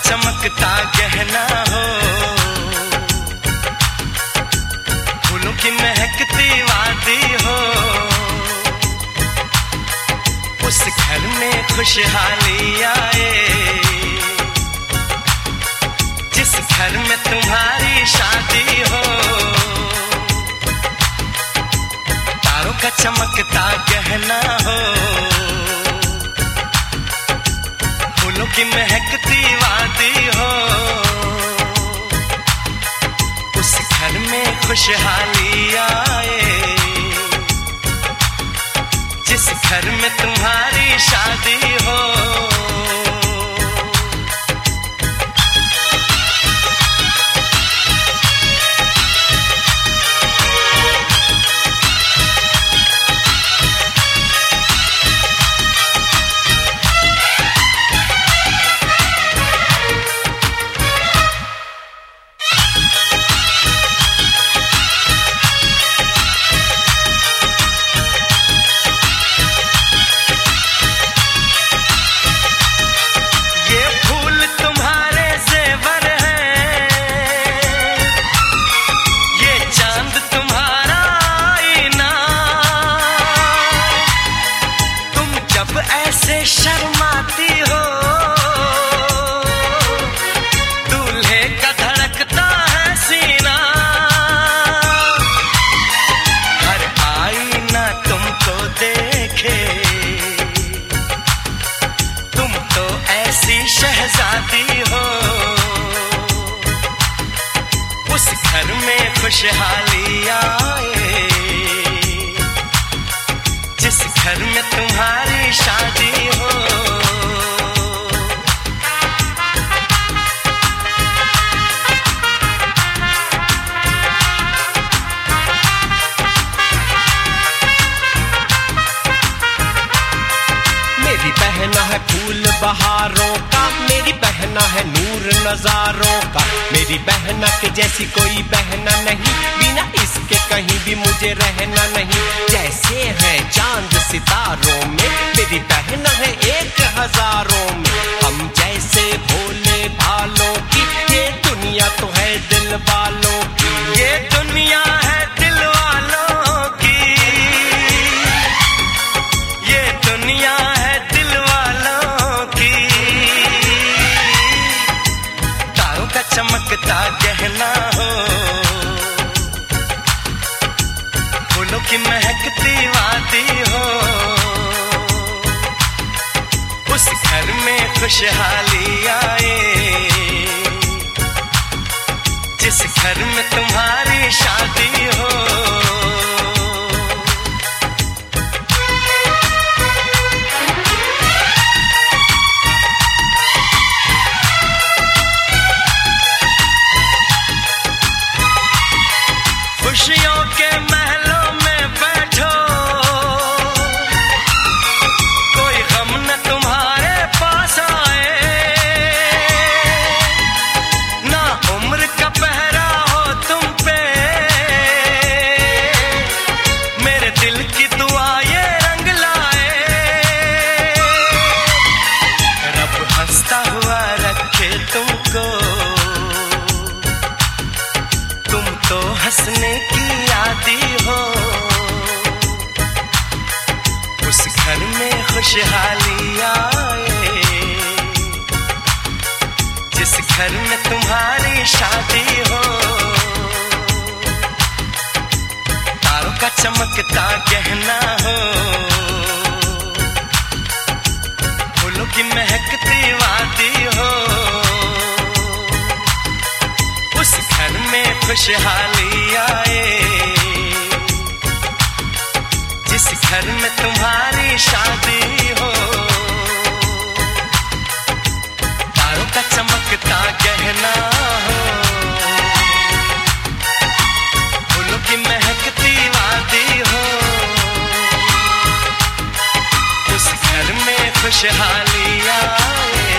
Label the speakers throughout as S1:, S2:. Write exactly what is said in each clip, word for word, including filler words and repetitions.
S1: चमकता गहना हो, फूलों की महकती वादी हो, उस घर में खुशहाली आए जिस घर में तुम्हारी शादी हो। तारों का चमकता गहना हो, फूलों की महकती वादी हो, उस घर में खुशहाली आए जिस घर में तुम्हारी शादी हो। शर्माती हो दूल्हे का धड़कता है सीना, हर आईना तुमको देखे, तुम तो ऐसी शहजादी हो। उस घर में खुशहाली आए जिस घर में तुम्हारी शादी हो।
S2: मेरी बहना है फूल बहारों का, मेरी बहना है नूर नजारों का, मेरी बहना के जैसी कोई बहना नहीं, बिना इसके कहीं भी मुझे रहना नहीं। जैसे है चांद सितारों में, मेरी बहना है एक हजारों में, हम जैसे भोले भालों की ये दुनिया तो है दिल वालों की,
S1: ये दुनिया है दिल वालों की, ये दुनिया है दिल वालों की। तारों का चमकता गहना हो, फूलों की महकती वादी हो, उस घर में खुशहाली आए जिस घर में तुम्हारी शादी हो। खुशियों के महलों में बैठो, कोई गम न तुम्हारे पास आए, ना उम्र का पहरा हो तुम पे, मेरे दिल की दुआ ये रंग लाए। रब हंसता हुआ रखे तुमको, तुम तो हंसने की आदी हो। उस घर में खुशहाली आए जिस घर में तुम्हारी शादी हो। तारों का चमकता गहना हो, फूलों की महकती वादी हो, उस घर में खुशहाली आए जिस घर में तुम्हारी शादी हो। तारों का चमकता गहना हो, फूलों की महकती वादी हो, उस घर में खुशहाली आए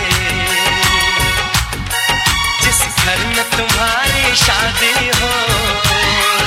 S1: जिस घर में तुम्हारी शादी हो।